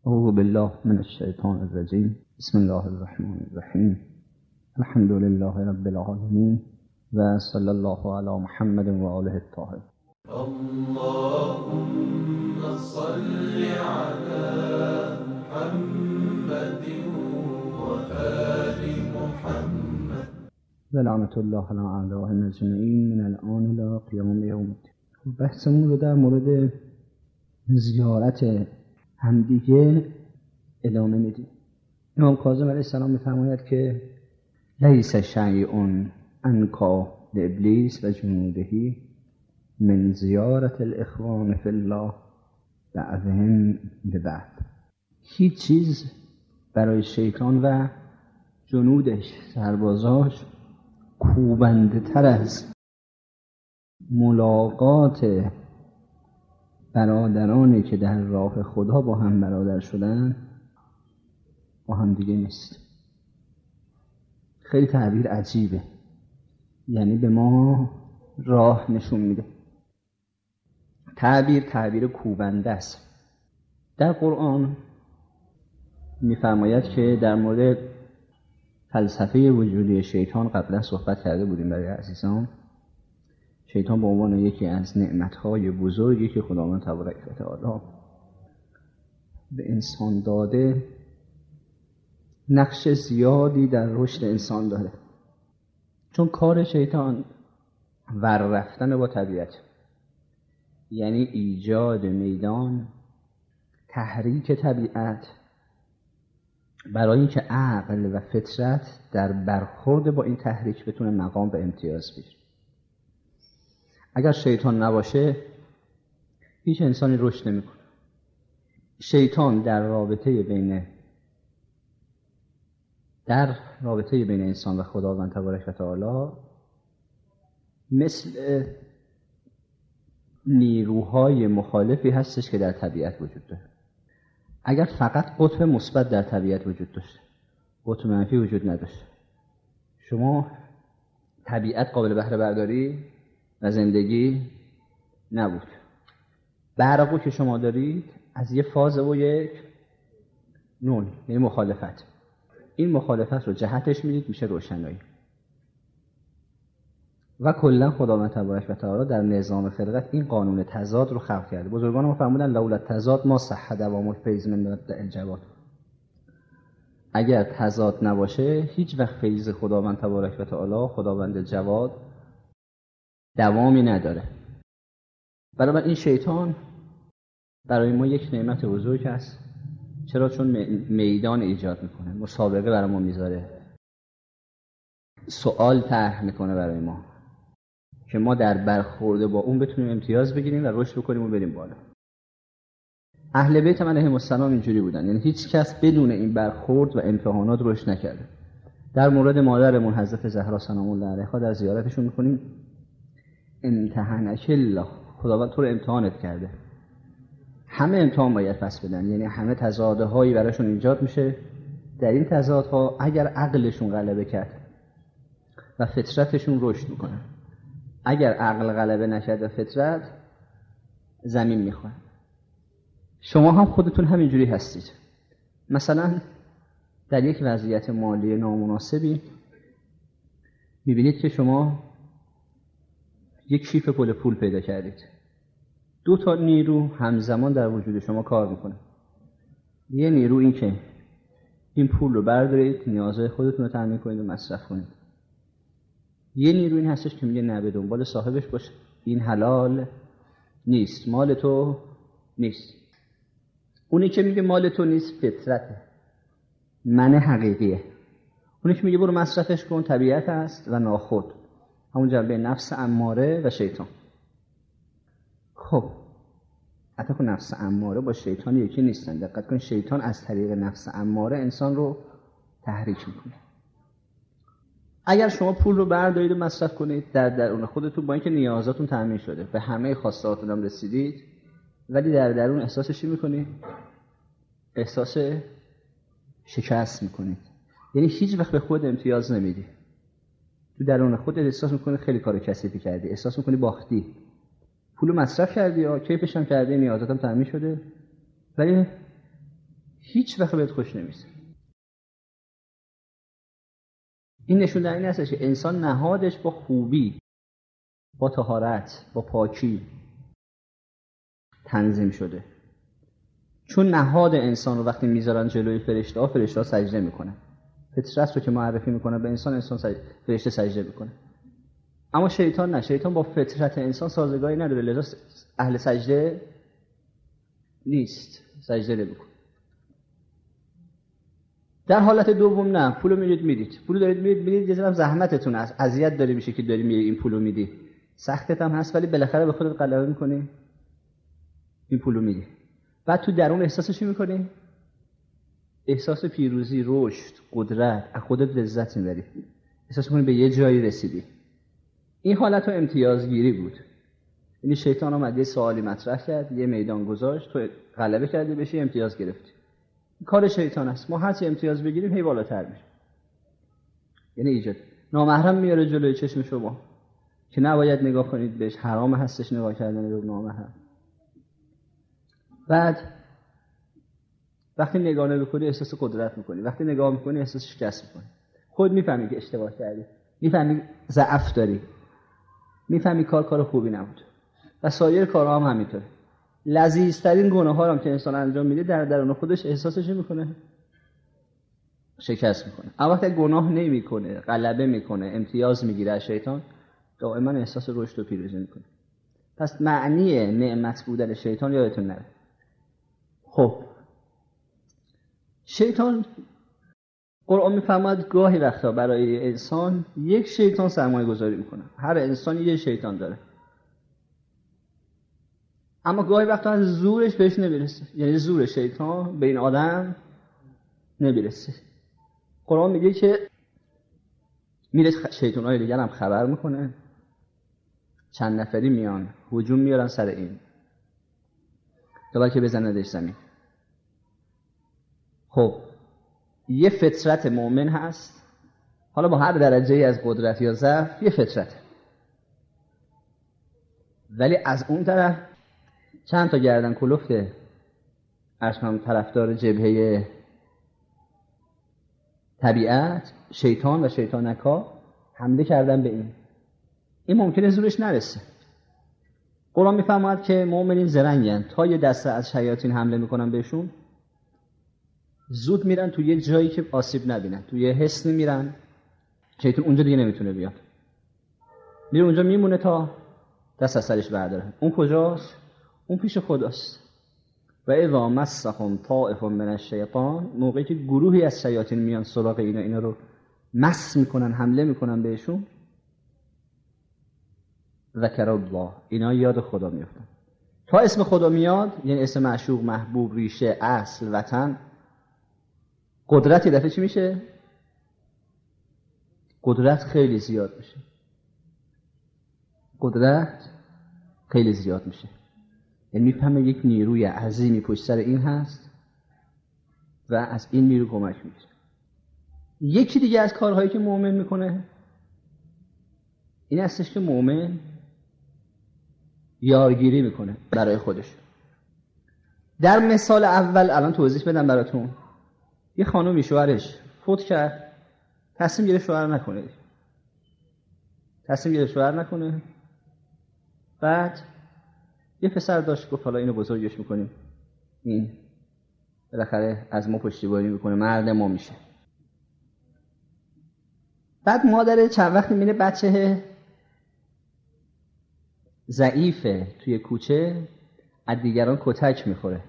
أعوذ بالله من الشيطان الرجيم. بسم الله الرحمن الرحيم. الحمد لله رب العالمين و صلی الله علی محمد و آله الطاهرین. اللهم صل على محمد وآل محمد ولعنة الله على أعدائهم أجمعین من الآن إلی قیام یوم الدین. بحثمون رو در مورد زیارت همدیگه ادامه میدیم. امام کاظم علیه السلام میفرماید که لیس شیء انکا لابلیس و جنوده من زیارت الاخوان فی الله بعضهم ببعض. هیچ چیز برای شیطان و جنودش، سربازاش، کوبنده تر از ملاقات برادرانی که در راه خدا با هم برادر شدن با هم دیگه نیست. خیلی تعبیر عجیبه، یعنی به ما راه نشون میده. تعبیر کوبنده است. در قرآن میفرماید که در مورد فلسفه وجودی شیطان قبلا صحبت کرده بودیم برای عزیزان. شیطان به عنوان یکی از نعمتهای بزرگی که خداوند تبارک و تعالی به انسان داده، نقش زیادی در رشد انسان داره. چون کار شیطان ور رفتن با طبیعت، یعنی ایجاد میدان، تحریک طبیعت برای اینکه عقل و فطرت در برخورد با این تحریک بتونه مقام و امتیاز بگیره. اگر شیطان نباشه هیچ انسانی رشد نمیکنه. شیطان در رابطه بین انسان و خداوند تبارک و تعالی مثل نیروهای مخالفی هستش که در طبیعت وجود داره. اگر فقط قطب مثبت در طبیعت وجود داشته، قطب منفی وجود نداشته، شما طبیعت قابل بهره برداری و زندگی نبود. برقو که شما دارید از یه فاز و یک نون، یعنی مخالفت. این مخالفت رو جهتش میدید میشه روشنایی. و کلا خداوند تبارک و تعالی در نظام خلقت این قانون تضاد رو خلق کرده. بزرگان ما فرمودن لولا التضاد ما صح دوام الفیض من مبدأ الجواد. اگر تضاد نباشه هیچ وقت فیض خداوند تبارک و تعالی، خداوند جواد، دوامی نداره. بنابراین این شیطان برای ما یک نعمت بزرگ است. چرا؟ چون میدان ایجاد میکنه، مسابقه برای ما میذاره، سوال طرح میکنه برای ما که ما در برخورد با اون بتونیم امتیاز بگیریم و رشد بکنیم و بریم بالا. اهل بیت من علیهم السلام اینجوری بودن، یعنی هیچ کس بدون این برخورد و امتحانات رشد نکرده. در مورد مادرمون حضرت زهرا سلام الله علیها در زیارتشون میکنیم امتحنک الله، خداوند تو رو امتحانت کرده. همه امتحان باید پس بدن، یعنی همه تضادهایی براشون ایجاد میشه. در این تضادها اگر عقلشون غلبه کرد و فطرتشون رشد میکنه، اگر عقل غلبه نکرد و فطرت زمین میخوره. شما هم خودتون همینجوری هستید. مثلا در یک وضعیت مالی نامناسبی میبینید که شما یک کیف پول پیدا کردید. 2 نیرو همزمان در وجود شما کار میکنه. یه نیرو این که این پول رو بردارید، نیازهای خودتون رو تامین کنید و مصرف کنید. یه نیرو این هستش که میگه نه، به دنبال صاحبش باش، این حلال نیست، مال تو نیست. اونی که میگه مال تو نیست فطرته، من حقیقیه. اونی که میگه برو مصرفش کن طبیعت است و ناخود، همون جنبه نفس اماره و شیطان. خب حتی که نفس اماره با شیطان یکی نیستن. دقت کن، شیطان از طریق نفس اماره انسان رو تحریک میکنه. اگر شما پول رو بردارید و مصرف کنید در درون خودتون، با اینکه نیازاتون تامین شده، به همه خواستهاتون هم رسیدید، ولی در درون احساس چی میکنید؟ احساس شکست میکنید. یعنی هیچ وقت به خود امتیاز نمیدی. تو درون خودت احساس میکنی خیلی کار کثیفی کردی، احساس میکنی باختی. پول مصرف کردی یا کیفش هم کردی، نیازات هم تامین شده، ولی هیچ وقت بهت خوش نمیشه. این نشون در این هستش که انسان نهادش با خوبی، با طهارت، با پاکی تنظیم شده. چون نهاد انسان رو وقتی میذارن جلوی فرشته سجده میکنن. فطرت رو که معرفی میکنه به انسان فرشته سجده میکنه. اما شیطان نه، شیطان با فطرت انسان سازگاری نداره، لذا اهل سجده نیست، سجده نمیکنه. در حالت دوم نه، پولو میدید، پولو دارید میدید، یه ذره زحمتتون است، اذیت داری میشه که داری این پولو میدی، سختت هم هست، ولی بالاخره به خودت غلبه میکنی، این پولو میدی. بعد تو درون احساسش چی میکنی؟ احساس پیروزی، رشد، قدرت، از خودت لذت میبری، احساس میکنی به یه جایی رسیدی. این حالت رو امتیازگیری بود. یعنی شیطان اومد یه سوالی مطرح کرد، یه میدان گذاشت، تو غلبه کردی بشی، امتیاز گرفتی. کار شیطان است. ما هر چی امتیاز بگیریم هی بالاتر میشه. یعنی ایجاد نامحرم میاره جلوی چشم شما که نباید نگاه کنید بهش، حرام هستش نگاه کردن به نامحرم. بعد وقتی نگاه نمی‌کنی احساس قدرت می‌کنی، وقتی نگاه می‌کنی احساس شکست می‌کنی. خود می‌فهمی که اشتباه کردی، می‌فهمی ضعف داری، می‌فهمی کار خوبی نبود. و سایر کارها هم همینطوره. لذیذترین گناه‌ها هم که انسان انجام میده در درون خودش احساسش می‌کنه شکست می‌کنه. اما وقتی گناه نمی‌کنه، غلبه می‌کنه، امتیاز می‌گیره از شیطان، دائما احساس رشد و پیروزی می‌کنه. پس معنی نعمت بودن شیطان یادتون نره. خب شیطان قرآن میفرماید گاهی وقتا برای انسان یک شیطان سرمایه گذاری میکنه. هر انسانی یه شیطان داره، اما گاهی وقتا از زورش بهش نمیرسه. یعنی زور شیطان به این آدم نمیرسه. قرآن میگه که میره شیطان‌های دیگر هم خبر میکنه، چند نفری میان هجوم میارن سر این تا بلکه بزندش زمین. خب یه فطرت مؤمن هست، حالا با هر درجه‌ای از قدرت یا ضعف یه فطرت، ولی از اون طرف چند تا گردن کلفت اشکام طرفدار جبهه طبیعت، شیطان و شیطانکا حمله کردن به این ممکنه زورش نرسه. قرآن میفرماید که مؤمنین زرنگن، تا یه دسته از شیاطین حمله میکنن بهشون زود میرن تو یه جایی که آسیب نبینن، تو یه حصن میرن، شیطان اونجا دیگه نمیتونه بیاد، میره اونجا میمونه تا دست از سرش برداره. اون کجاست؟ اون پیش خداست. و اذا مسهم طائف من الشیطان، موقعی که گروهی از شیاطین میان سراغ اینا رو مس میکنن، حمله میکنن بهشون، ذکر الله، اینا یاد خدا میفتن. تا اسم خدا میاد، یعنی اسم معشوق، محبوب، ریشه، اصل، وطن، قدرت یه دفعه چی میشه؟ قدرت خیلی زیاد میشه. قدرت خیلی زیاد میشه. یعنی میفهمه یک نیروی عظیمی پشت سر این هست و از این نیرو کمک میگیره. یکی دیگه از کارهایی که مؤمن میکنه این هستش که مؤمن یارگیری میکنه برای خودش. در مثال اول الان توضیح بدم براتون. یه خانومی شوهرش فوت کرد، تصمیم گرفت شوهر نکنه. بعد یه پسر داشت، گفت حالا اینو بزرگش میکنیم، این بالاخره از ما پشتیبانی میکنه، مرد ما میشه. بعد مادر چند وقتی میره بچه ضعیفه توی کوچه از دیگران کتک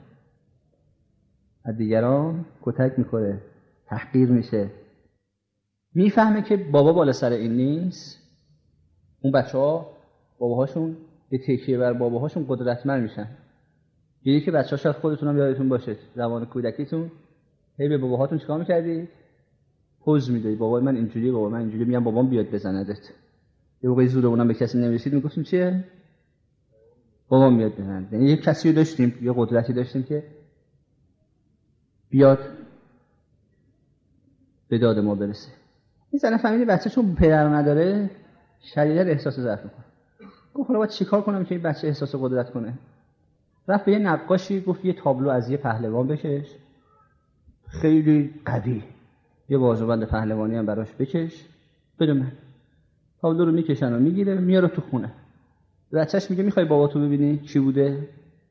میخوره، تحقیر میشه. میفهمه که بابا بالا سر این نیست. اون بچه‌ها باباهاشون به تکیه بر باباهاشون قدرتمند میشن. دیدی که بچه‌ها شاید خودتون هم یادتون باشه زمان کودکیتون هی به باباهاتون چیکار می‌کردید؟ پوز میدادید. بابا من اینجوریه، بابا من اینجوریه. میگم بابام بیاد بزندت. یه موقعی زورمون به کسی نمی‌رسید میگفتیم چیه؟ بابام بیاد بزند. یعنی یه کسی رو داشتیم، یه قدرتی داشتیم که بیاد به داد ما برسه. این زن فهمیدی بچه چون پدر نداره شدیداً احساس ضعف می‌کنه. گفت حالا باید چیکار کنم که این بچه احساس قدرت کنه؟ رفت به یه نقاشی گفت یه تابلو از یه پهلوان بکش، خیلی قوی، یه بازوبند پهلوانی هم براش بکش بده من. پاولو رو میکشن و میگیره میاره تو خونه. بچهش میگه میخوای باباتو ببینی چی بوده؟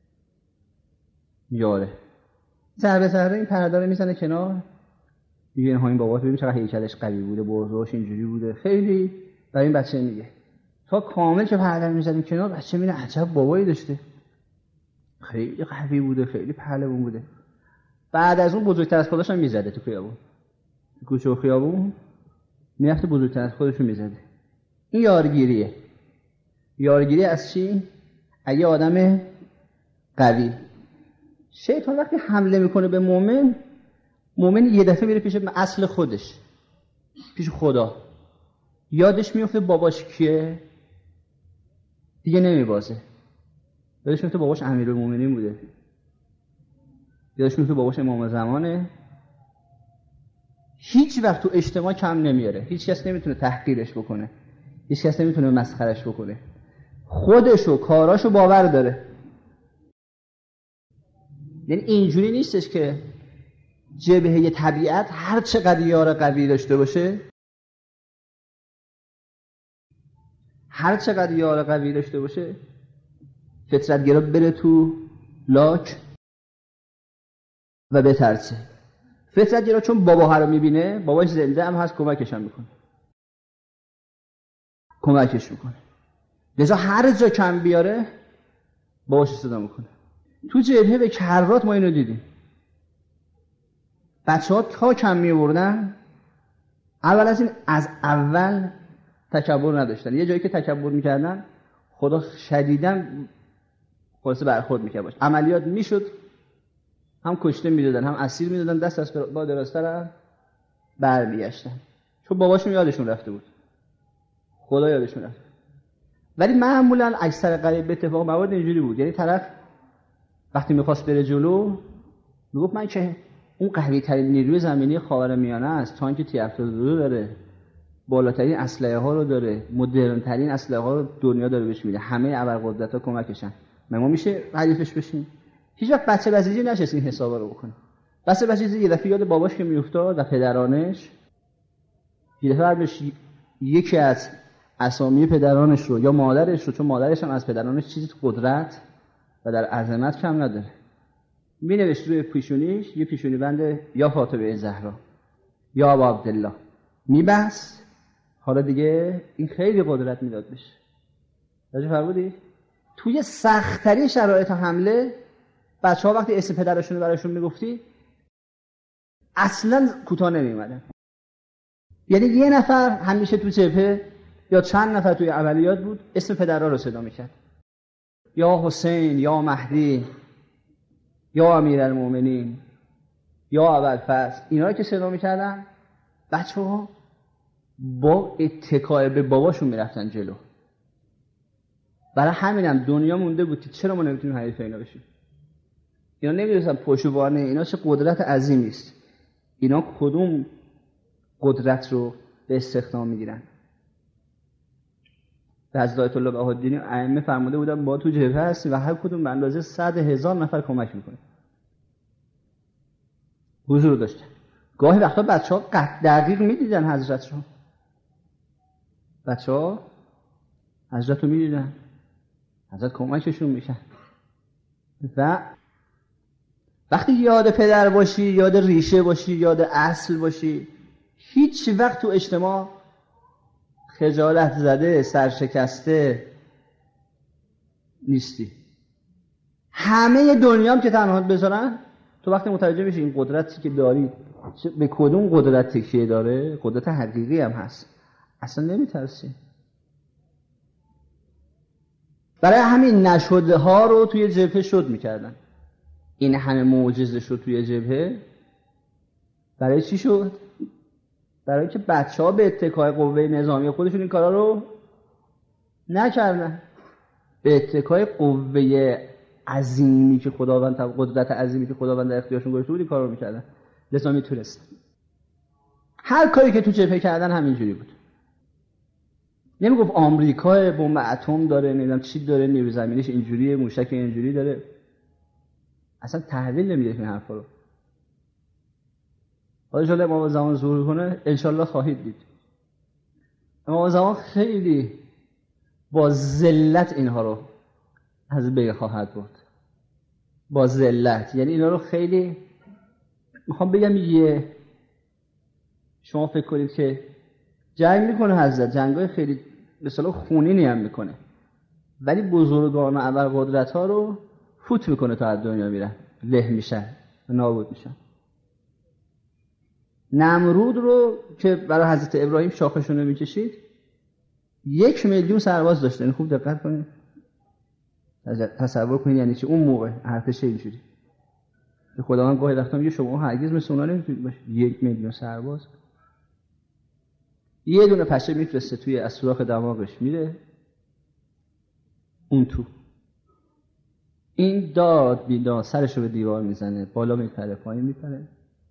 میاره. ضربه این پرده رو میزنه کنار. میگه این باباتو ببین چقدر هیکلش قوی بوده، بازوش اینجوری بوده. خیلی برای این بچه میگه. تا کامل که پرده رو میزنه کنار، بچه میگه عجب بابایی داشته. خیلی قوی بوده، خیلی پهلوان بوده. بعد از اون بزرگتر از خودش هم میزده تو خیابون. تو کوچه و خیابون میرفته بزرگتر از خودش رو میزده. این یارگیریه. یارگیری از چی؟ اگه آدم قوی. شیطان وقتی حمله میکنه به مومن یه دفعه میره پیش اصل خودش، پیش خدا. یادش میفته باباش کیه؟ دیگه نمیبازه. یادش میفته باباش امیرالمومنین بوده. یادش میفته باباش امام زمانه. هیچ وقت تو اجتماع کم نمیاره. هیچ کس نمیتونه تحقیرش بکنه. هیچ کس نمیتونه مسخرش بکنه. خودشو کاراشو باور داره. یعنی اینجوری نیستش که جبهه طبیعت هر چقدر یار قوی داشته باشه، فطرتگرا بره تو لاک و بترسه. فطرتگرا چون باباها رو میبینه، باباش زنده هم هست، کمکش میکنه. لذا هر جا کم بیاره باباش صدا میکنه. تو جبهه به کرات ما اینو دیدیم. بچه‌ها تا کم میوردن، اول از این از اول تکبر نداشتن. یه جایی که تکبر میکردن خدا شدیداً خلاصه برخورد میکرد باش. عملیات میشد، هم کشته میدادن هم اسیر میدادن، دست از با دراستر برمیگشتن، چون باباشون یادشون رفته بود، خدا یادشون رفته. ولی معمولا اکثر قریب به اتفاق مواد اینجوری بود. یعنی طرف وقتی میخواست بره جلو میگفت من که اون قوی ترین نیروی زمینی خاورمیانه است، تانک تی-72 داره، بالاترین اسلحه ها رو داره، مدرن ترین اسلحه ها رو دنیا داره بهش میده، همه ابرقدرت‌ها کمکشن، ما میشه حریفش بشیم. هیچ وقت بچه بسیجی نشست این حسابا رو بکنه. بچه بسیجی یه دفعه یاد باباش که میافتاد و پدرانش، یه دفعه بهش یکی از اسامی پدرانش رو یا مادرش رو، چون مادرش هم از پدرانش چیزی تو قدرت و در عظمت کم نداره، مینوشت روی پیشونیش، یه پیشونی بند یا فاطمه زهرا یا ابا عبدالله میبست. حالا دیگه این خیلی قدرت میداد بشه. راجع فرمودی؟ توی سخت‌ترین شرایط حمله بچه‌ها وقتی اسم پدرشون رو براشون میگفتی اصلاً کوتاه نمی‌اومدن. یعنی یه نفر همیشه تو جبهه یا چند نفر توی عملیات بود اسم پدرها رو صدا می‌کرد، یا حسین، یا مهدی، یا امیرالمومنین، یا ابوالفضل. اینا رو که صدا می‌کردن بچه‌ها با اتکای به باباشون میرفتن جلو. برای همینم دنیا مونده بود که چرا ما نمیتونیم حریف اینا بشیم. اینا نمیدونستن پشتوانه اینا چه قدرت عظیمی است. اینا کدوم قدرت رو به استخدام میگیرن. حضرت آیت الله بهاءالدین ائمه فرموده بودن ما تو جبهه هستیم و هر کدوم به اندازه 100,000 نفر کمک میکنه. حضور داشتن. گاهی وقتا بچه‌ها دقیق میدیدن حضرت رو. بچه‌ها حضرت رو میدیدن. حضرت کمکشون میشن. و وقتی یاد پدر باشی، یاد ریشه باشی، یاد اصل باشی، هیچ وقت تو اجتماع خجالت زده، سرشکسته نیستی. همه دنیا هم که تنهات بذارن، تو وقتی متوجه میشی این قدرتی که داری به کدوم قدرت تکیه داره، قدرت حقیقی هم هست، اصلا نمیترسی. برای همین نشده ها رو توی جبهه شد میکردن. این همه معجزه شد توی جبهه. برای چی شد؟ برای که بچه‌ها به اتکای قوه نظامی خودشون این کارا رو نکردن. به اتکای قوه عظیمی که خداوند، قدرت عظیمی که خداوند در اختیارشون گذاشته بود این کارا رو میکردن. لذا میتونستن. هر کاری که تو جبهه کردن همینجوری بود. نمیگفت آمریکا بمب اتم داره، نمیدونم چی داره، نیروی زمینیش اینجوریه، موشک اینجوری داره. اصلا تحویل نمیده این حرفا رو. حالا شده امام زمان ظهور کنه انشالله خواهید دید. امام زمان خیلی با ذلت اینها رو از بین خواهد برد. با ذلت، یعنی اینا رو خیلی میخوام بگم شما فکر کنید که جنگ میکنه حضرت، جنگای خیلی به اصطلاح خونینی هم میکنه، ولی بزرگان و ابرقدرت ها رو فوت میکنه تا از دنیا میرن، له میشن و نابود میشن. نمرود رو که برای حضرت ابراهیم شاخشون رو میکشید 1,000,000 سرباز داشته. خوب دقت کنید، تصور کنید یعنی چی اون موقع ارتش اینجوری. خداوند گاهی وقتا میگه شما هرگز مثل اونا نمیتونید باشید. 1,000,000 سرباز، یه دونه پشه میفرسته توی از سوراخ دماغش میره اون تو، این داد بیداد سرشو به دیوار میزنه، بالا میپره پایین میپره.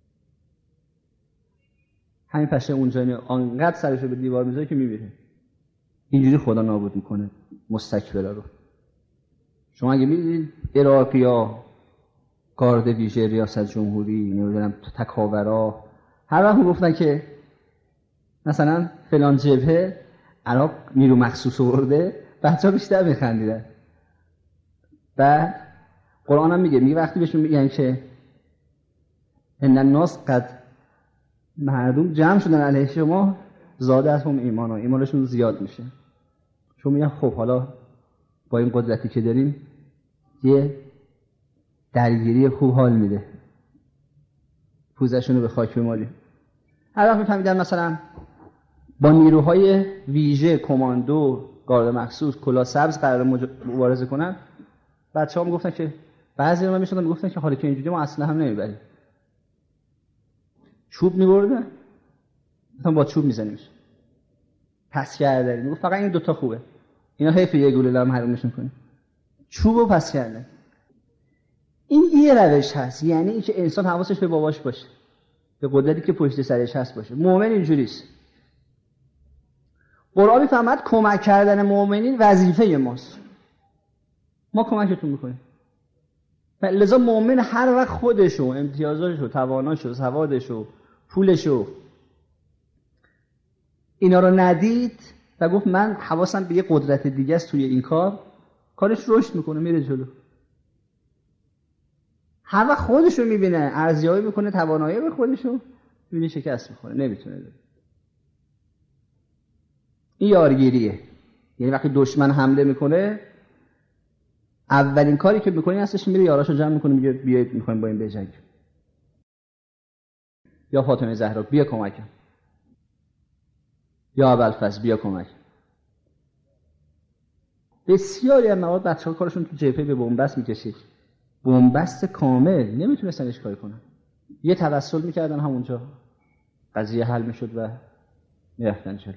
همین پشه اونجا آنقدر سرشو به دیوار میزنه که میمیره. اینجوری خدا نابود میکنه مستکبرا رو. شما اگه میدید عراقیا، گارد ویژه ریاست جمهوری، نمیدونم تکاورا، هر وقت گفتن که مثلا فلان جبهه عراق نیرو مخصوص آورده، بچه‌ها بیشتر میخندیدن. بعد قرآن هم میگه وقتی بهشون میگن که ان الناس قد، مردم جمع شدن علیه شما، زاده از هم ایمانشون زیاد میشه. شما میگن خب حالا با این قدرتی که داریم یه درگیری خوب حال میده، پوزشون رو به خاک بمالیم. هر وقت میفهمیدن مثلا با نیروهای ویژه، کماندو، گارد مخصوص، کلاه سبز قرار مبارزه کنن، بچه‌ها میگفتن که بعضی من میشدن میگفتن که حالا که اینجوری ما اصلا هم نمیبریم. چوب میبردن مثلا با چوب میزنیمش، پس کردن. میگفت فقط این دوتا خوبه، اینا حیف یه گلوله هم حرومشون کنیم. چوبو پس کردن. این یه روش هست، یعنی اینکه انسان حواسش به باباش باشه، به قدرتی که پشت سرش هست باشه. مؤمن اینجوریست. قرآن میفهمد کمک کردن مؤمنین وظیفه ماست، ما کمکتون میکنیم. لذا مؤمن هر وقت خودشو، امتیازاتشو، تواناشو، سوادشو، پولشو اینا رو ندید و گفت من حواسم به یه قدرت دیگه است توی این کارش رشد میکنه، میره جلو. هر وقت خودشو میبینه ارزیابی میکنه، توانایی به خودشو میبینه شکست میخوره، نمیتونه بره. این یارگیریه. یعنی وقتی دشمن حمله میکنه اولین کاری که میکنی هستش میره یاراشو جمع میکنه، میگه بیایید میخوایم با این بجنگیم، یا فاطمه زهرا بیا کمکم، یا ابوالفضل بیا کمک. بسیاری از موارد بچه‌ها کارشون تو جبهه به بنبست میکشید، بنبست کامل، نمیتونستن هیچ کاری کنن. یه توسل میکردن همونجا قضیه حل میشد و میرفتن جلو.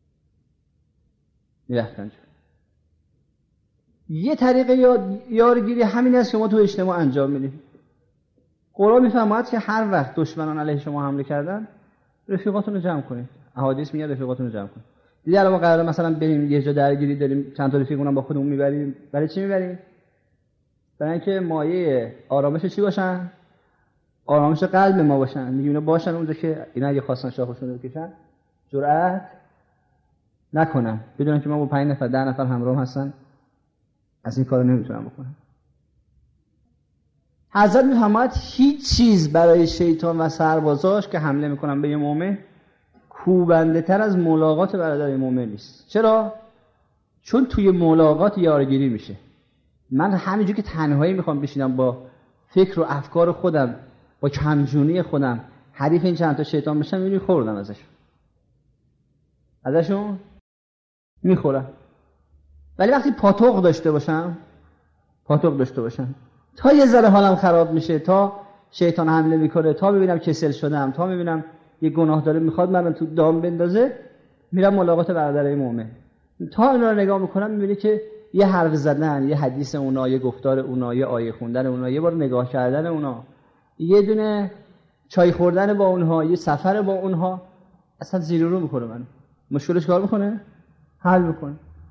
یه طریقه یارگیری همین است که ما تو اجتماع انجام میدیم. قرآن میفرماید که هر وقت دشمنان علیه شما حمله کردن رفیقاتون رو جمع کنید. احادیث میگه رفیقاتون رو جمع کنید. دیدی الان ما قراره مثلا بریم یه جا درگیری داریم، چند تا رفیقمون با خودمون میبریم. برای چی میبریم؟ برای اینکه مایه آرامش چی باشن؟ آرامش قلب ما باشن. میگیم اینا باشن اونجا که اینا اگه خواستن شاخشون رو بکشن جرأت نکنن، بدونن که ما با 5 نفر 10 نفر همراه هستن، از این کارو نمیتونن بکنن. حضرت میفرماید هیچ چیز برای شیطان و سربازاش که حمله میکنن به یه مؤمن کوبنده تر از ملاقات برادر مؤمن نیست. چرا؟ چون توی ملاقات یارگیری میشه. من همینجور که تنهایی میخوام بشینم با فکر و افکار خودم، با کمجونی خودم حریف این چند تا شیطان بشم، میبینی خوردم ازشون میخورم. ولی وقتی پاتوق داشته باشم تا یه ذره حالم خراب میشه، تا شیطان حمله میکنه، تا ببینم کسل شدم، تا ببینم یه گناه داره میخواد من تو دام بندازه، میرم ملاقات برادرای مؤمن. تا اینا رو نگاه میکنم میبینی که یه حرف زدن، یه حدیث اونا، یه گفتار اونا، یه آیه خوندن اونا، یه بار نگاه کردن اونا، یه دونه چای خوردن با اونها، یه سفر با اونها اصلا زیر رو میکنه. من مشکلش کار میکنه، حل میکنه.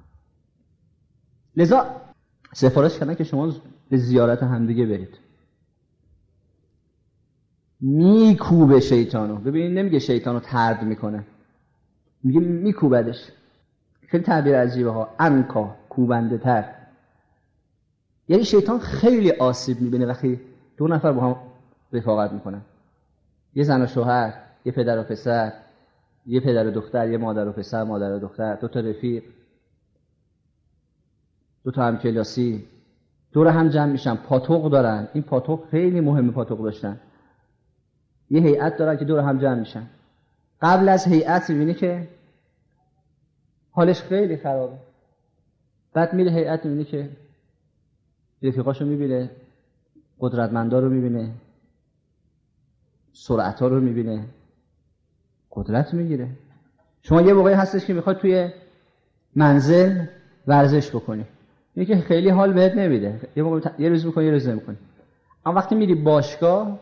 لذا سفارش کردن که شما به زیارت همدیگه برید. میکوبه شیطانو. ببینید نمیگه شیطانو طرد میکنه، میگه میکوبدش. خیلی تعبیر عجیبه ها، انکا، کوبنده تر. یعنی شیطان خیلی آسیب میبینه وقتی دو نفر با هم رفاقت میکنن، یه زن و شوهر، یه پدر و پسر، یه پدر و دختر، یه مادر و پسر، مادر و دختر، دو تا رفیق، دو تا همکلاسی دور هم جمع میشن، پاتوق دارن. این پاتوق خیلی مهمه، پاتوق داشتن. یه هیئت دارن که دور هم جمع میشن. قبل از هیئت میبینی که حالش خیلی خرابه، بعد میره هیئت میبینی که رفیقاشو میبینه، قدرتمندا رو میبینه، سرعتا رو میبینه، قدرت میگیره. شما یه موقعی هستش که میخواد توی منزل ورزش بکنی، اینه که خیلی حال بهت نمیده، یه موقع یه روز میکنی یه روز نمیکنی. اما وقتی میری باشگاه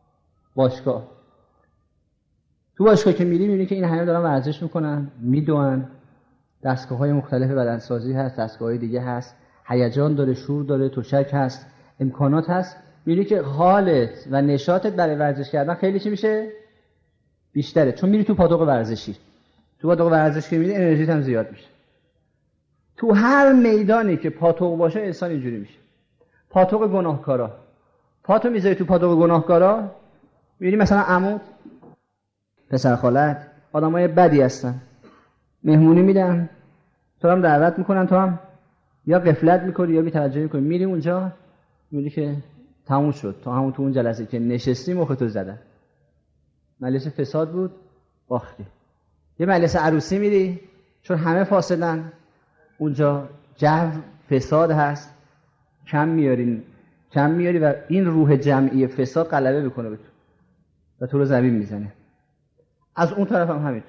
تو باشگاه که میری میبینی که این همه دارن ورزش میکنن، میدوئن، دستگاه‌های مختلف بدنسازی هست، دستگاه‌های دیگه هست، هیجان داره، شور داره، تشک هست، امکانات هست. میبینی که حالت و نشاطت برای ورزش کردن خیلی چی میشه؟ بیشتره، چون میری تو پاتوق ورزشی. تو پاتوق ورزشی میری انرژیت هم زیاد میشه. تو هر میدانی که پاتوق باشه انسان اینجوری میشه. پاتوق گناهکارا، پاتو میذاری تو پاتوق گناهکارا، میبینی مثلا عمود، پسر خالت، آدمای بدی هستن، مهمونی میدن، تو هم دعوت میکنن، تو هم یا غفلت میکنی یا بی‌توجهی میکنی، میری اونجا میبینی که تموم شد. تو همون تو اون جلسه که نشستی مختو زدن، مجلس فساد بود، باختی. یه مجلس عروسی میری، چون همه فاسدن، اونجا جو فساد هست، کم میاری و این روح جمعی فساد غلبه میکنه به تو و تو رو زمین میزنه. از اون طرف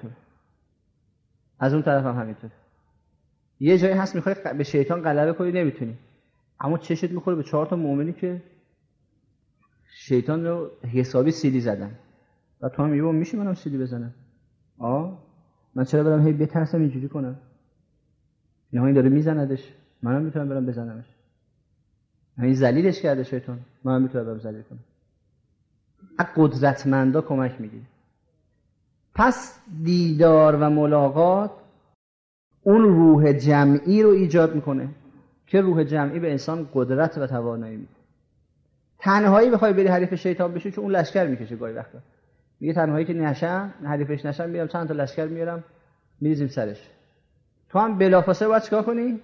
هم همینطور. یه جایی هست میخوای به شیطان غلبه کنی، نمیتونی، اما چشت میخوره به 4 تا مؤمنی که شیطان رو حسابی سیلی زدن و تو هم میگی میشه منم سیلی بزنم؟ من چرا برم هی بترسم اینجوری کنم؟ این داره میزندش، منم میتونم برم بزنمش. این ذلیلش کرده شیطان، منم میتونم برم ذلیل کنم. از قدرتمندا کمک میگیری. پس دیدار و ملاقات اون روح جمعی رو ایجاد میکنه که روح جمعی به انسان قدرت و توانایی میده. تنهایی بخوای بری حریف شیطان بشی، چون اون لشکر میکشه گاهی وقتا. میگه تنهایی که نشم، حریفش نشم، میرم چند تا لشکر میارم میریزیم سرش. تو هم بلافاصله باید چیکار کنی؟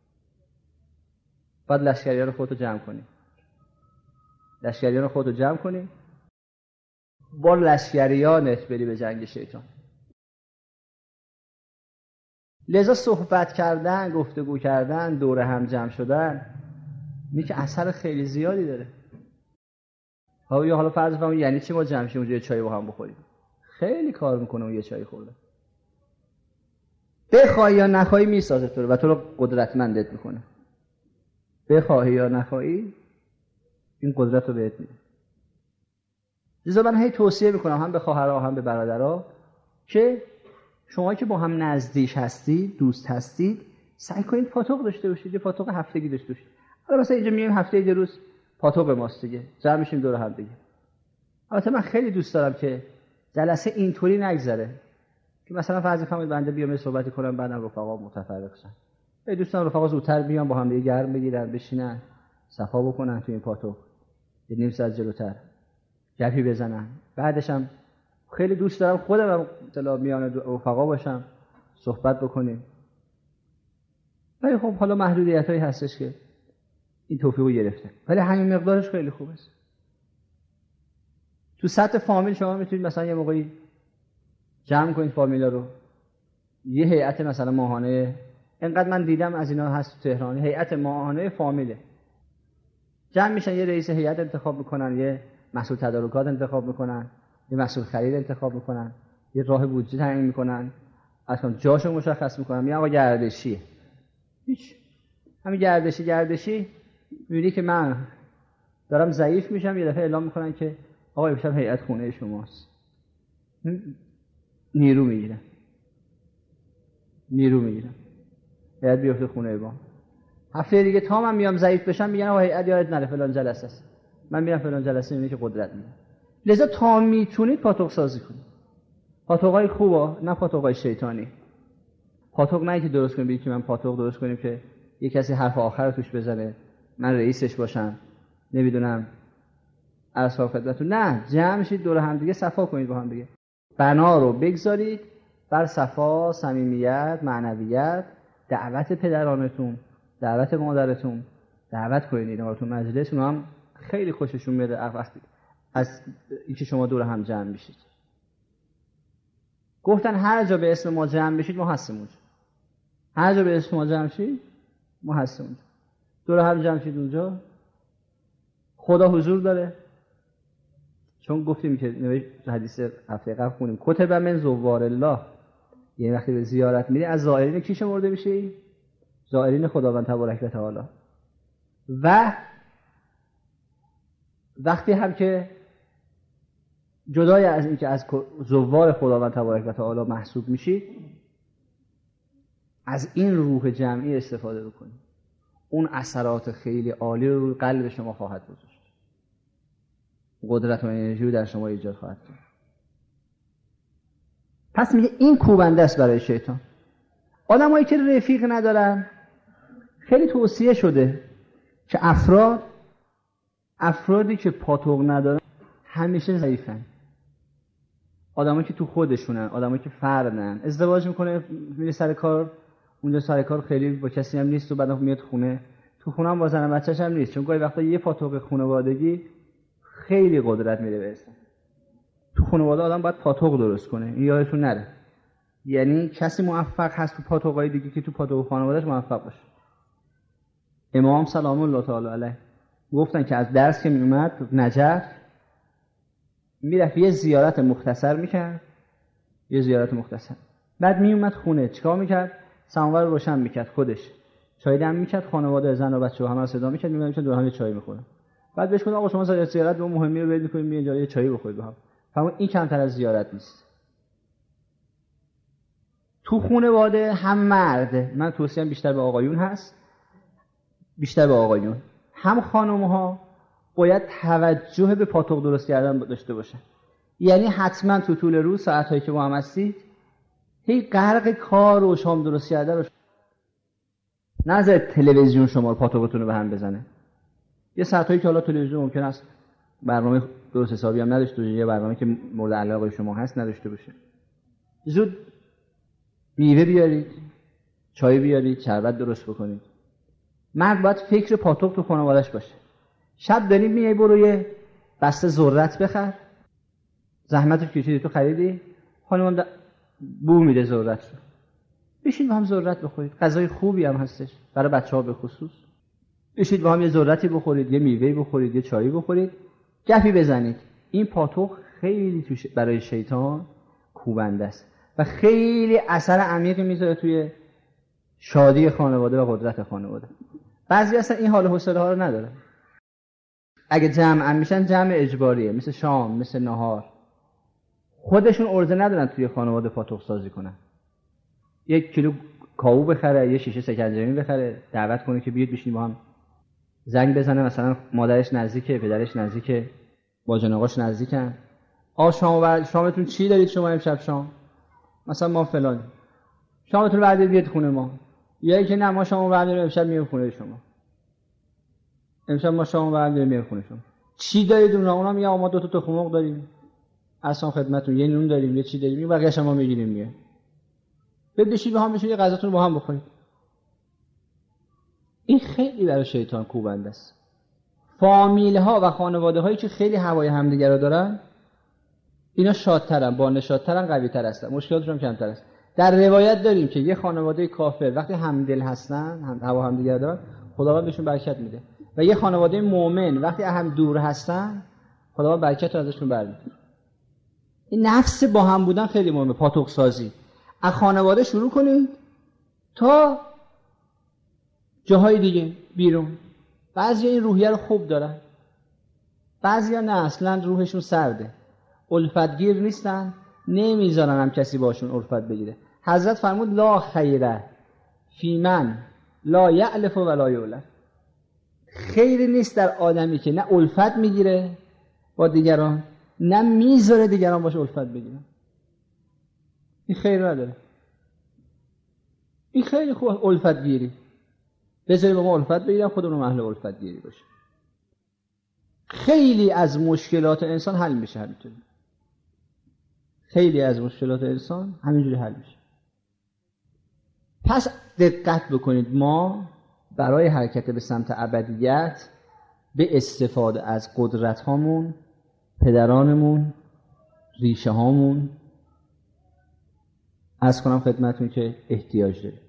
باید لشکریان رو خودتو جمع کنی. با لشکریانت بری به جنگ شیطان. لذا صحبت کردن، گفتگو کردن، دور هم جمع شدن اینه که اثر خیلی زیادی داره. حالا فرض کنم یعنی چی ما جمع شیم اونجا یه چای با هم بخوریم؟ خیلی کار میکنه اون یه چای خورده. بخوای یا نخوای میسازه تو رو و تو رو قدرتمندت میکنه. بخوای یا نخوای این قدرت رو بهت میده. لذا من هی توصیه میکنم هم به خواهرها هم به برادرها که شما که با هم نزدیک هستید، دوست هستید، سعی کنید پاتوق داشته باشید، یه پاتوق هفتگی داشته باشید. حالا مثلا اینجا میایم هفته یه روز پاتوق ماست دیگه، جمع میشیم دور هم دیگه. البته من خیلی دوست دارم که جلسه اینطوری نگذره که مثلا فرض کنید بنده بیام صحبت کنم بعدم رفقا متفرق شن. دوستان رفقا زودتر بیان با هم دیگه گرم بگیرن، بشینن، صفا بکنن تو این پاتوق. یه نیم ساعت جلوتر گپی بزنن. بعدش هم خیلی دوست دارم خودم مثلا میان رفقا باشم، صحبت بکنیم. ولی خب حالا محدودیتایی هستش که این توفیقو گرفته، ولی همین مقدارش خیلی خوبه. تو سطح فامیل شما میتونید مثلا یه موقعی جمع کنید فامیلا رو، یه هیئت مثلا ماهانه، اینقدر من دیدم از اینا هست تو تهران، هیئت ماهانه فامیله، جمع میشن، یه رئیس هیئت انتخاب میکنن، یه مسئول تدارکات انتخاب میکنن، یه مسئول خرید انتخاب میکنن، یه راه بودجه تعیین میکنن، اصلا جاشو مشخص میکنن، میگن آقا گردشیه. هیچ همین گردشی میبینی که من دارم ضعیف میشم، یه دفعه اعلام میکنن که آقا امشب هیئت خونه شماست. نیرو میگیرن هیئت بیفته خونه با. هفته دیگه تا من میام ضعیف بشم میگن آقا هیئت یادت نره فلان جلسه است. من میرم فلان جلسه، میبینی که قدرت میده. لذا تا میتونید پاتوق سازی کنید. پاتوقای خوبا، نه پاتوقای شیطانی. پاتوق نه که درست کنیم بگید که من پاتوق درست کنیم که یک کسی حرف آخر رو توش بزنه، من رئیسش باشم، نمیدونم ارسال خدمتتون. نه، جمع شید دور هم دیگه صفا کنید با هم دیگه. بنا رو بگذارید بر صفا، صمیمیت، معنویت، دعوت پدرانتون، دعوت مادرتون، دعوت کنید اینا رو تو مجلس. اونا هم خیلی خوششون میاد وقتی از اینکه شما دور هم جمع میشید. گفتن هر جا به اسم ما جمع بشید ما هستیم اونجا. هر جا به اسم ما جمع شید ما هستیم اونجا. دور هم جمع شید اونجا. خدا حضور داره. چون گفتیم که نوشت حدیث هفته قبل خونیم کتب من زوار الله، یعنی وقتی به زیارت میری از زائرین کی شمرده میشی؟ زائرین خداوند تبارک و تعالی. و وقتی هم که جدای از اینکه از زوار خداوند تبارک و تعالی محسوب میشید، از این روح جمعی استفاده بکنید. اون اثرات خیلی عالی رو روی قلب شما خواهد گذاشت. قدرت و انرژی رو در شما ایجاد خواهد کرد. پس میگه این کوبنده است برای شیطان. آدمایی که رفیق ندارن، خیلی توصیه شده که افرادی که پاتوق ندارن همیشه ضعیفن. آدمایی که تو خودشونن، آدمایی که فردن، ازدواج میکنه میره سر کار، اونجا سر کار خیلی با کسی هم نیست و بعد میاد خونه، تو خونه هم با زن و بچه‌ش هم نیست، چون گاهی وقتا یه پاتوق خانوادگی خیلی قدرت میده به انسان. تو خانواده آدم باید پاتوق درست کنه، این یادتون نره. یعنی کسی موفق هست تو پاتوقای دیگه که تو پاتوق خانواده‌اش موفق باشه. امام سلام الله تعالی علیه گفتن که از درس که میومد نجف میرفت یه زیارت مختصر میکرد، یه زیارت مختصر، بعد میومد خونه چیکار میکرد؟ سماور رو روشن میکرد، خودش چای دم میکرد، خانواده زن و بچه‌ها همه رو صدا میکرد، میومدن دور هم یه چای میخورن. بعد بهش گفتم آقا شما زیارت به مهمی رو برید میکنید، میاد اینجا یه چای بخورید با هم. فهمون این کمتر از زیارت نیست. تو خانواده هم مرد، من توصیه‌ام بیشتر به آقایون هست، بیشتر به آقایون، هم خانم‌ها باید توجه به پاتوق درست کردن داشته باشن. یعنی حتما تو طول روز ساعتایی که با هم هستید هی غرق کار و شام درست کردن رو نذارید تلویزیون شما رو پاتوقتون رو به هم بزنه. یه ساعتایی که حالا تلویزیون ممکن است برنامه درست حسابی هم نداشته باشه، یه برنامه که مورد علاقه شما هست نداشته باشه. زود میوه بیارید، چای بیارید، شربت درست بکنید. مرد باید فکر پاتوق تو خانواده‌اش باشه. شب داریم میای برو یه بسته ذرت بخر، زحمتش کشیدی تو خریدی، خانم بو میده ذرت رو، بشین با هم ذرت بخورید. غذای خوبی هم هستش برای بچه‌ها به خصوص. بشید با هم یه ذرتی بخورید، یه میوه بخورید، یه چایی بخورید، گپی بزنید. این پاتوق خیلی برای شیطان کوبنده است و خیلی اثر عمیقی میذاره توی شادی خانواده و قدرت خانواده. بعضی اصلا این حال و حوصله ها رو ندارن. اگه جمع میشن جمع اجباریه، مثل شام، مثل نهار. خودشون ارزه ندارن توی خانواده پاتوق سازی کنن. یک کیلو کاهو بخره، یه شیشه سکنجبین بخره، دعوت کنه که بیاید بشینیم با هم. زنگ بزنه مثلا مادرش نزدیکه، پدرش نزدیکه، باجان آقاش نزدیکن. شامتون چی دارید شما امشب شام؟ مثلا ما فلان. شامتون بعد بیاد خونه ما. یا که نه ما شامو برداریم امشب میام خونه شما. امشب ما شامو برداریم میام خونه شما. چی دارید اونا میگن ما 2 تا تخم مرغ داریم. اصلا خدمتتون یه نون داریم، یه چی داریم، بقیه‌اش ما میگیریم میگه. بشید با هم بشید غذاتون رو با هم بخورید. این خیلی برای شیطان کوبنده است. فامیل ها و خانواده هایی که خیلی هوای همدیگه رو دارن، اینا شادترن، با نشادترن، قوی تر هستن، مشکلاتشون کمتر است. در روایت داریم که یه خانواده کافر وقتی همدل هستن، هوا همدیگه دارن، خداوند بهشون برکت میده. و یه خانواده مؤمن وقتی هم دور هستن، خداوند برکت رو ازشون برمی‌داره. این نفس با هم بودن خیلی مهمه. پاتوق سازی از خانواده شروع کنید تا جاهای دیگه بیرون. بعضی این روحیه رو خوب دارن، بعضی ها نه، اصلا روحشون سرده، الفتگیر نیستن، نمیذارن هم کسی باشون الفت بگیره. حضرت فرمود لا خیره فی من لا یعلف و لا یولف. خیری نیست در آدمی که نه الفت میگیره با دیگران، نه میذاره دیگران باشه الفت بگیرن. این خیر نداره. این خیلی خوب الفت گیری. بذاری با ما الفت بگیرن، خودمون اهل الفت گیری باشه. خیلی از مشکلات انسان حل میشه همینطوری. خیلی از مشکلات انسان همینجوری حل میشه. پس دقت بکنید، ما برای حرکت به سمت ابدیت به استفاده از قدرت هامون، پدرانمون، ریشه هامون، عرض کنم خدمتون که احتیاج داره.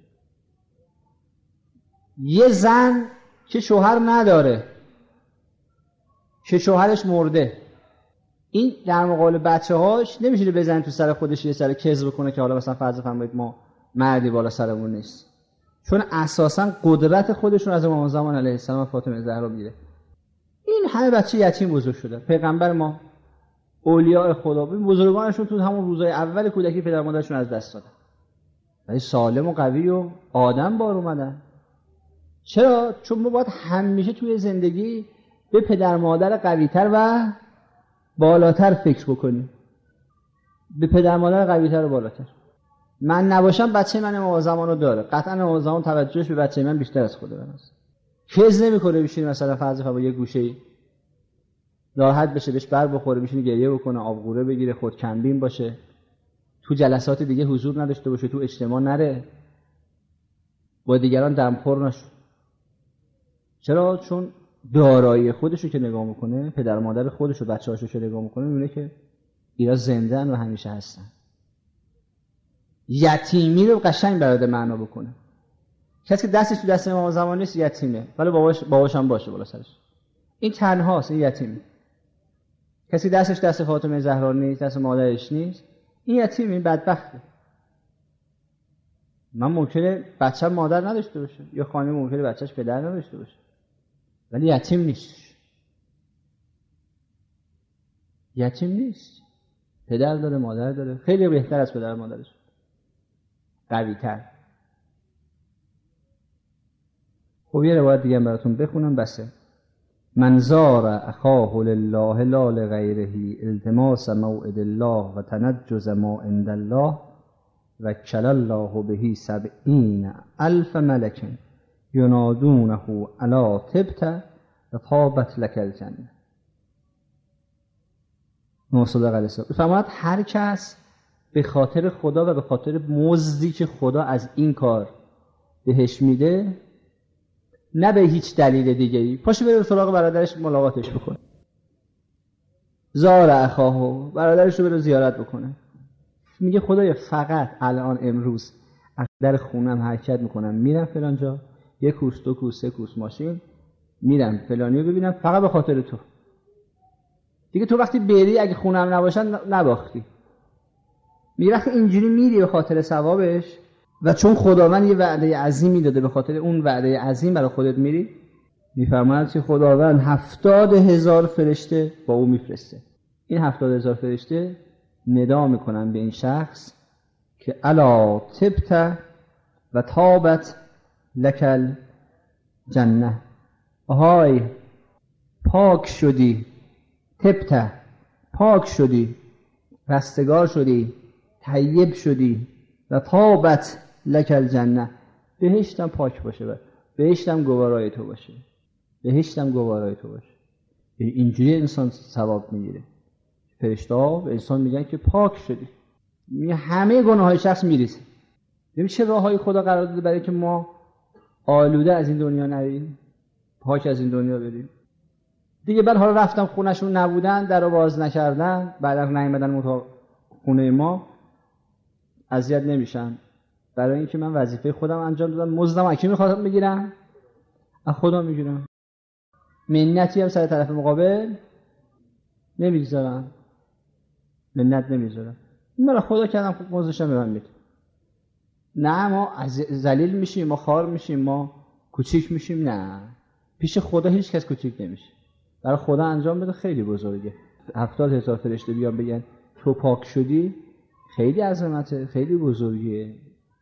یه زن که شوهر نداره، که شوهرش مرده، این در مقابل بچه هاش نمیشه بزنه تو سر خودش یه سر کذب کنه که حالا مثلا فرض فرمایید ما مردی بالا سرمون نیست، چون اساسا قدرت خودشون از امام زمان علیه السلام و فاطمه زهرا میره. این همه بچه یتیم بزرگ شده. پیغمبر ما، اولیاء خدا، بزرگانشون تو همون روزهای اول کودکی پدر مادرشون از دست دادن، ولی سالم و قوی و آدم بار اومدن. چرا؟ چون ما باید همیشه توی زندگی به پدر مادر قوی‌تر و بالاتر فکر بکنیم. به پدر مادر قوی‌تر و بالاتر. من نباشم بچه من امام زمان رو داره، قطعا امام زمان توجهش به بچه من بیشتر از خود من است. کز نمی‌کنه بشینه مثلا فرض با یه گوشه‌ای راحت بشه، بهش بر بخوره، بشینه گریه بکنه، آبغوره بگیره، خود کمبین باشه، تو جلسات دیگه حضور نداشته باشه، تو اجتماع نره، با دیگران دمخور نشه. چرا؟ چون دارایی خودشو که نگاه میکنه، پدر مادر خودشو، بچه‌هاشو که نگاه میکنه، میبینه که اینا زنده‌ان و همیشه هستن. یتیمی رو قشنگ براده معنا بکنه. کسی که دستش تو دست امام زمان نیست یتیمه، ولی باباش هم باشه بالا سرش. این تنهاست، این یتیمه. کسی دستش دست فاطمه زهرا نیست، دست مادرش نیست، این یتیمه، این بدبخته. من ممکنه بچه‌م مادر نداشته باشه، یا خانم ممکنه بچه‌ش پدر نداشته باشه، ولی یتیم نیست. یتیم نیست. پدر داره، مادر داره، خیلی بهتر از پدر مادرش، قوی تر. خب یه روایت دیگه براتون بخونم بسه. من زار اخاه لله لا لغیره التماس موعد الله و تنجز ما عند الله وکل الله به 70,000 ملک ینادونه الا طبت و طابت لک الجنه. نوصدق علیه السلام فرمود هر کس به خاطر خدا و به خاطر مزدی که خدا از این کار بهش میده، نه به هیچ دلیل دیگه‌ای، پاشه بره سراغ برادرش ملاقاتش بکنه. زار اخاهو، برادرش رو بره زیارت بکنه. میگه خدایا فقط الان امروز از در خونم حرکت میکنم، میرم فلان جا، 1 کوس 2 کوس 3 کوس ماشین، میرم فلانی رو ببینم، فقط به خاطر تو. دیگه تو وقتی بری اگه خونم نباشن نباختی. میگه وقتی اینجوری میری به خاطر ثوابش و چون خداوند یه وعده عظیمی داده، به خاطر اون وعده عظیم برای خودت میری، میفرماید که خداوند 70,000 فرشته با او میفرسته. این 70,000 فرشته ندا میکنن به این شخص که الا طبت و طابت لک الجنه. آهای پاک شدی، طبت پاک شدی، رستگار شدی، طیب شدی، و طابت لک الجنه، بهشتم پاک باشه، بهشتم گوارای تو باشه، بهشتم گوارای تو باشه. اینجوری انسان ثواب میگیره. فرشته‌ها به انسان میگن که پاک شدی، همه گناههای شخص میریزه. ببین چه راههای خدا قرار داده برای که ما آلوده از این دنیا نریم، پاک از این دنیا بریم. دیگه بعد حالا رفتم خونه‌شون نبودن، درو باز نکردن، بعدا نیومدن خونه ما، اذیت نمیشن، برای اینکه من وظیفه خودم انجام دادم. مزدم از کی میخوام بگیرم؟ از خدا میگیرم. منتی هم سر طرف مقابل نمیگذارم، منت نمیذارم. این برای خدا کردم، خب مزدشم به من میده. نه ما ذلیل میشیم، ما خوار میشیم، ما کوچیک میشیم، نه، پیش خدا هیچ کس کوچیک نمیشه. برای خدا انجام بده خیلی بزرگه. 70,000 فرشته بیان بگن تو پاک شدی، خیلی عظمته، خیلی بزرگیه.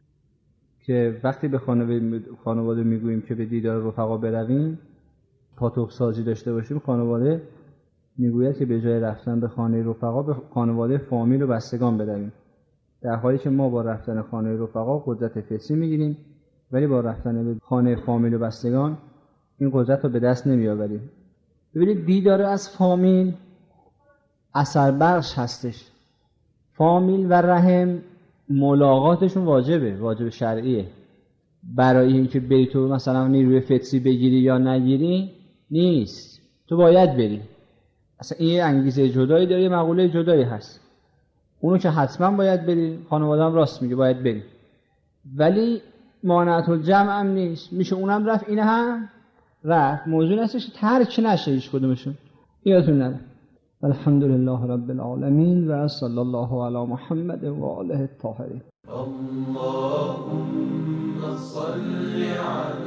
که وقتی به خانواده میگوییم که به دیدار رفقا برویم، پاتوق سازی داشته باشیم، خانواده میگوید که به جای رفتن به خانه رفقا به خانواده فامیل و بستگان بدویم، در حالی که ما با رفتن خانه رفقا قدرت فطری میگیریم، ولی با رفتن به خانه فامیل و بستگان این قدرت رو به دست نمیآوریم. ببینید دیدار از فامیل اثر بخش هستش. فامیل و رحم ملاقاتشون واجب شرعیه. برای اینکه بری تو مثلا نیروی فطری بگیری یا نگیری نیست، تو باید بری. اصلا این انگیزه جدایی داره، یه مقوله جدایی هست. اونو که حتما باید بری، خانواده هم راست میگه باید بری، ولی مانعت الجمع هم نیست، میشه اونم رفت اینه هم رفت. موضوع نستش ترک نشه هیچ کدومشون. یادتون نره. الحمدلله رب العالمین و صلی الله علی محمد و آله الطاهرین. اللهم صل علی